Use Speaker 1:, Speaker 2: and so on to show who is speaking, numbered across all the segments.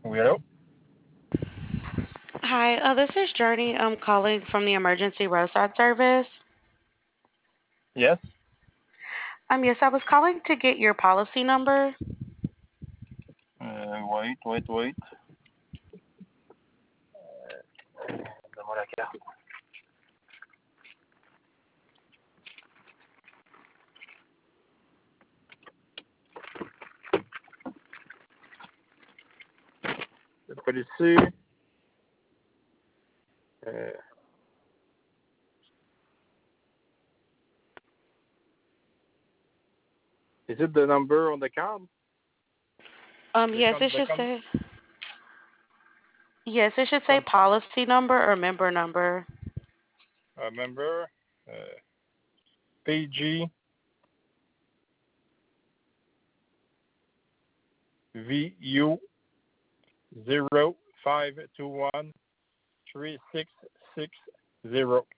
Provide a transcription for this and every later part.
Speaker 1: Hello?
Speaker 2: Hi, this is Journey. I'm calling from the emergency roadside service.
Speaker 1: Yes?
Speaker 2: Yes, I was calling to get your policy number.
Speaker 1: Wait. Donne-moi la carte. Le policier. Uh, is it the number on the card?
Speaker 2: Yes, it
Speaker 1: The
Speaker 2: should
Speaker 1: con
Speaker 2: say yes, it should say
Speaker 1: con
Speaker 2: policy number or member number.
Speaker 1: member? Uh, PG VU 05213660.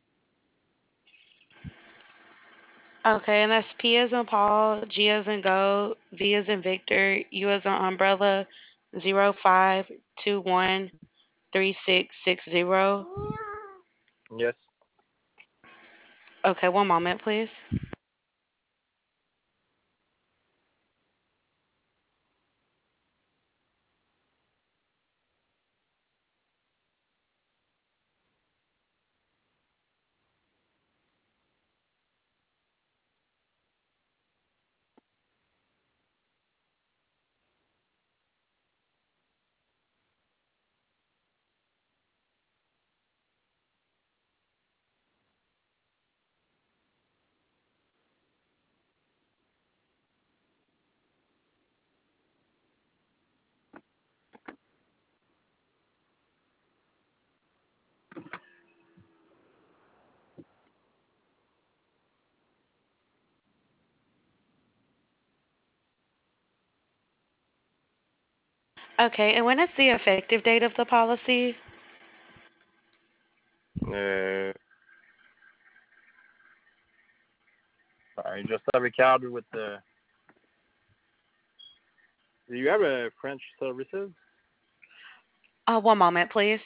Speaker 2: Okay, and that's P as in Paul, G as in Go, V as in Victor, U as in Umbrella, 05213660.
Speaker 1: Yes.
Speaker 2: Okay, one moment, please. Okay, and when is the effective date of the policy?
Speaker 1: Uh, I just have a card with the. Do you have a French services?
Speaker 2: One moment, please.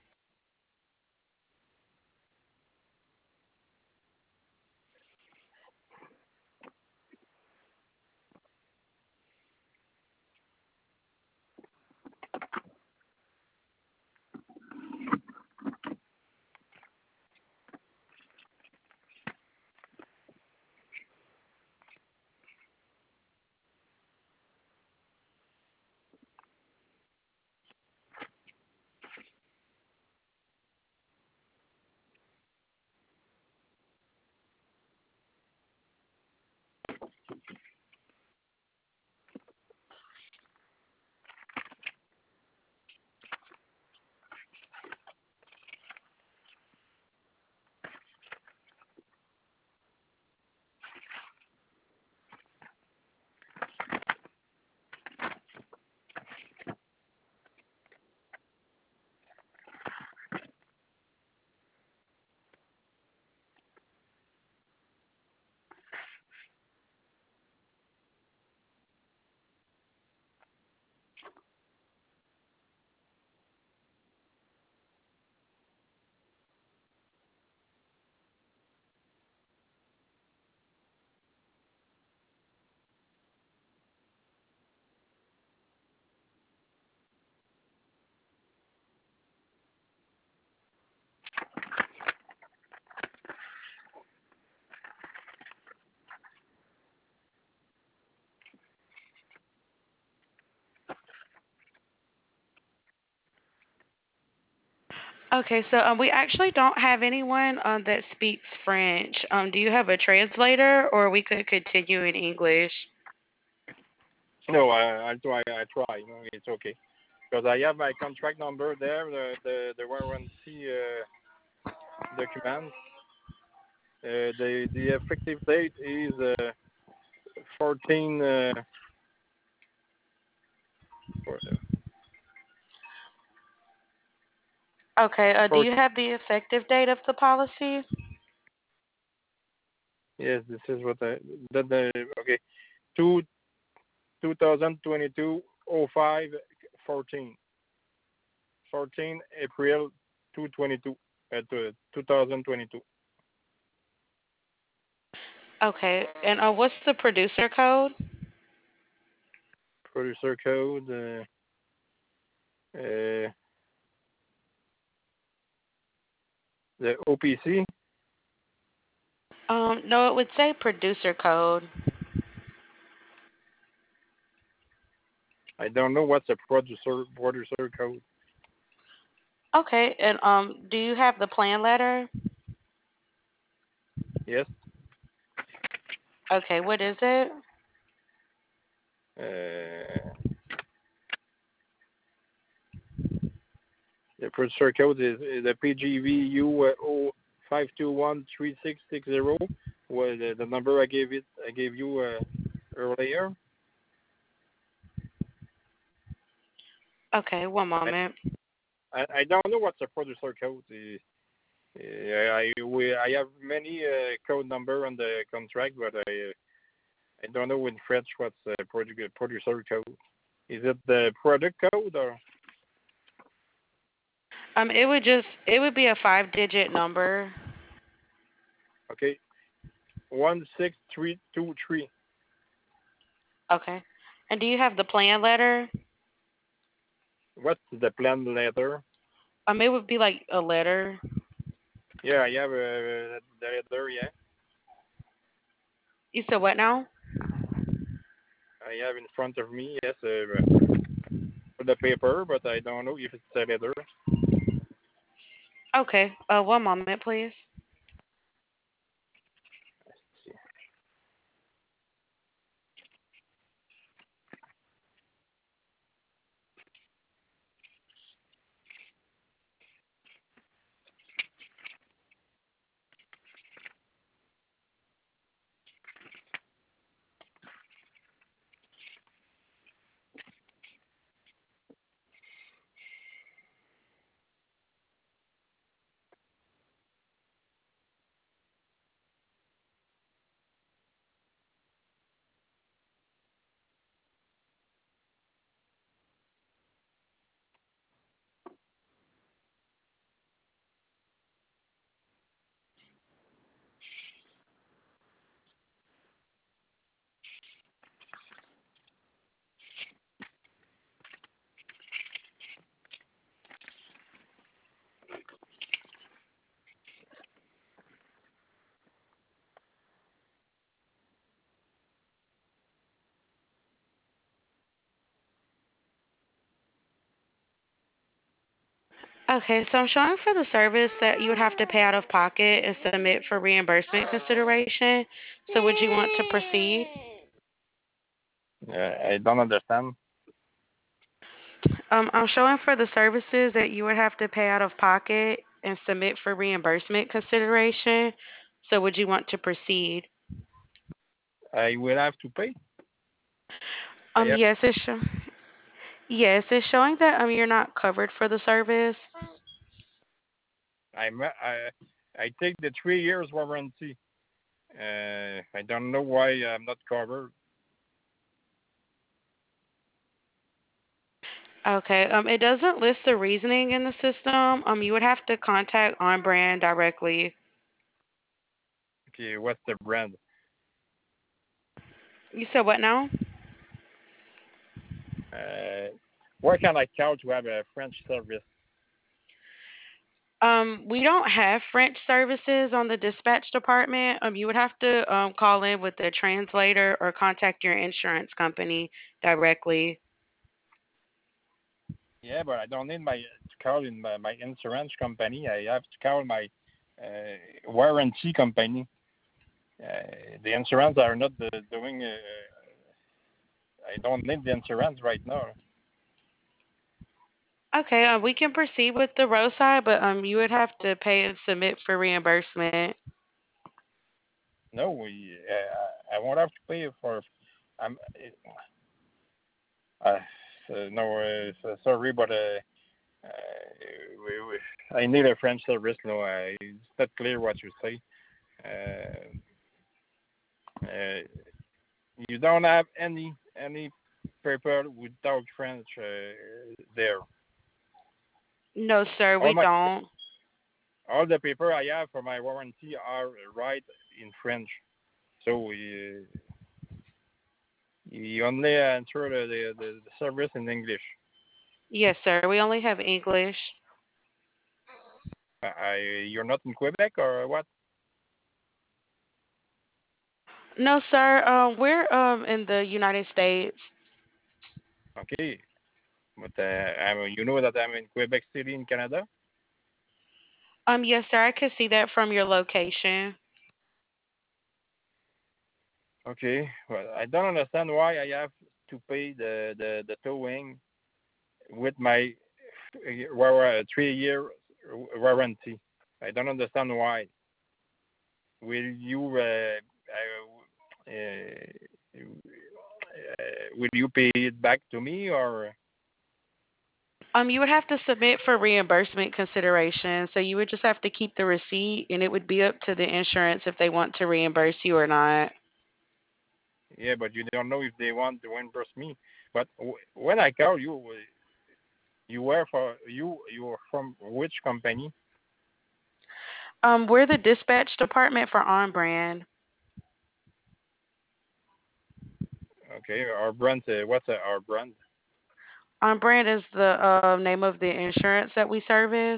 Speaker 2: Okay, so we actually don't have anyone that speaks French. Do you have a translator, or we could continue in English?
Speaker 1: No, I'll try. I try. It's okay. Because I have my contract number there, the warranty document. The effective date is 14. For,
Speaker 2: Okay, do
Speaker 1: 14.
Speaker 2: you have the effective date of the policy?
Speaker 1: Yes, this is what the okay. Two 2022 05 14. 14 April 2022. 2022.
Speaker 2: Okay. And what's the producer code?
Speaker 1: Producer code. The OPC.
Speaker 2: No, it would say producer code.
Speaker 1: I don't know what's a producer code.
Speaker 2: Okay. And do you have the plan letter?
Speaker 1: Yes.
Speaker 2: Okay. What is it?
Speaker 1: Uh, the producer code is the PGVU 5213660. Was the number I gave you earlier.
Speaker 2: Okay. One moment.
Speaker 1: I don't know what's a producer code. I have many code number on the contract, but I don't know in French what's the producer code. Is it the product code or?
Speaker 2: It would be a 5-digit number.
Speaker 1: Okay, 16323.
Speaker 2: Okay. And do you have the plan letter?
Speaker 1: What's the plan letter?
Speaker 2: It would be like a letter.
Speaker 1: Yeah, I have the letter. Yeah,
Speaker 2: You said what now?
Speaker 1: I have in front of me. Yes, the paper, but I don't know if it's a letter.
Speaker 2: Okay. One moment, please. Okay, so I'm showing for the service that you would have to pay out of pocket and submit for reimbursement consideration. So would you want to proceed?
Speaker 1: I don't understand.
Speaker 2: I'm showing for the services that you would have to pay out of pocket and submit for reimbursement consideration. So would you want to proceed?
Speaker 1: I will have to pay. I have,
Speaker 2: Yes, yes, it's showing that you're not covered for the service.
Speaker 1: I take the 3 years warranty. I don't know why I'm not covered.
Speaker 2: Okay. It doesn't list the reasoning in the system. You would have to contact On Brand directly.
Speaker 1: Okay, what's the brand?
Speaker 2: You said what now?
Speaker 1: Where can I call to have a French service?
Speaker 2: We don't have French services on the dispatch department. You would have to call in with the translator or contact your insurance company directly.
Speaker 1: Yeah, but I don't need to call in my insurance company. I have to call my warranty company. The insurance are not doing. I don't need the insurance right now.
Speaker 2: Okay, we can proceed with the roadside, but you would have to pay and submit for reimbursement.
Speaker 1: No, I won't have to pay for. I'm. Uh, no, sorry, but I need a French service. No, it's not clear what you say. You don't have any paper without French there.
Speaker 2: No, sir,
Speaker 1: All
Speaker 2: we
Speaker 1: my
Speaker 2: don't.
Speaker 1: all the paper I have for my warranty are right in French. So you only answer the service in English.
Speaker 2: Yes, sir, we only have English.
Speaker 1: You're not in Quebec or what?
Speaker 2: No, sir, we're in the United States.
Speaker 1: Okay, but you know that I'm in Quebec City in Canada.
Speaker 2: Yes, sir, I could see that from your location.
Speaker 1: Okay, well I don't understand why I have to pay the towing with my 3 year warranty. I don't understand why. Will you will you pay it back to me or?
Speaker 2: You would have to submit for reimbursement consideration, so you would just have to keep the receipt, and it would be up to the insurance if they want to reimburse you or not.
Speaker 1: Yeah, but you don't know if they want to reimburse me. But when I call you, you were for you were from which company?
Speaker 2: We're the dispatch department for On Brand.
Speaker 1: Okay, our brand. What's our brand?
Speaker 2: On Brand is the name of the insurance that we service.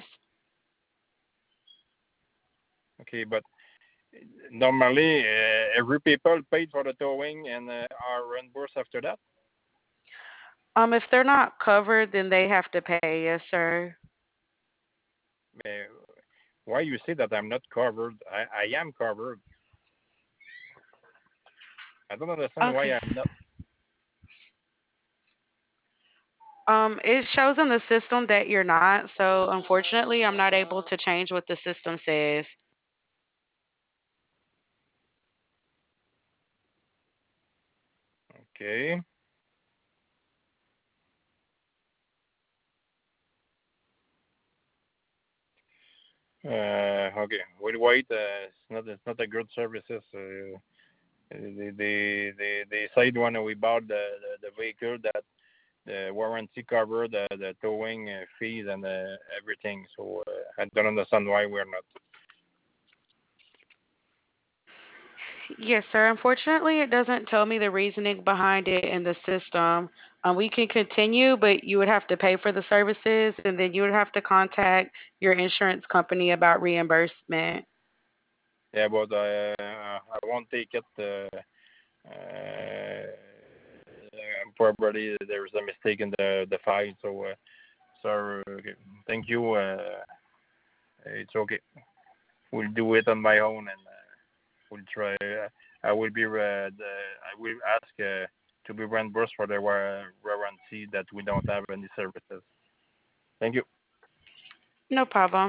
Speaker 1: Okay, but normally every people paid for the towing and are reimbursed after that.
Speaker 2: If they're not covered, then they have to pay. Yes, sir.
Speaker 1: Uh, why you say that I'm not covered? I am covered. I don't understand why
Speaker 2: Okay.
Speaker 1: I'm not.
Speaker 2: It shows in the system that you're not, so unfortunately, I'm not able to change what the system says.
Speaker 1: Okay. Okay. We'll wait. It's not a good services. They said when we bought the vehicle that the warranty covered the towing fees and everything. So I don't understand why we're not.
Speaker 2: Yes, sir. Unfortunately, it doesn't tell me the reasoning behind it in the system. We can continue, but you would have to pay for the services, and then you would have to contact your insurance company about reimbursement.
Speaker 1: Yeah, but I won't take it. Probably there's a mistake in the file. So okay. Thank you. It's okay. We'll do it on my own and we'll try. I will ask to be reimbursed for the warranty that we don't have any services. Thank you.
Speaker 2: No problem.